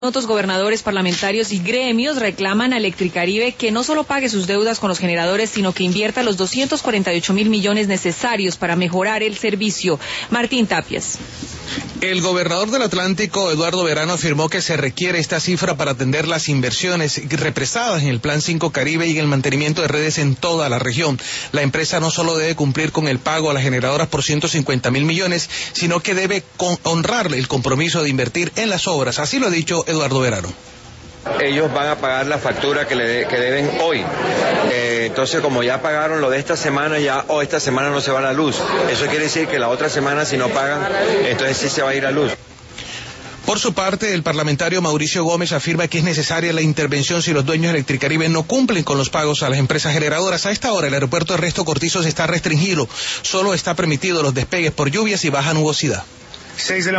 Otros gobernadores, parlamentarios y gremios reclaman a Electricaribe que no solo pague sus deudas con los generadores, sino que invierta los 248.000 millones necesarios para mejorar el servicio. Martín Tapias. El gobernador del Atlántico, Eduardo Verano, afirmó que se requiere esta cifra para atender las inversiones represadas en el Plan 5 Caribe y en el mantenimiento de redes en toda la región. La empresa no solo debe cumplir con el pago a las generadoras por 150.000 millones, sino que debe honrarle el compromiso de invertir en las obras. Así lo ha dicho Eduardo Verano. Ellos van a pagar la factura que deben hoy. Entonces, como ya pagaron lo de esta semana, esta semana no se va a la luz. Eso quiere decir que la otra semana, si no pagan, entonces sí se va a ir a luz. Por su parte, el parlamentario Mauricio Gómez afirma que es necesaria la intervención si los dueños de Electricaribe no cumplen con los pagos a las empresas generadoras. A esta hora, el aeropuerto Ernesto Cortizos está restringido. Solo está permitido los despegues por lluvias y baja nubosidad.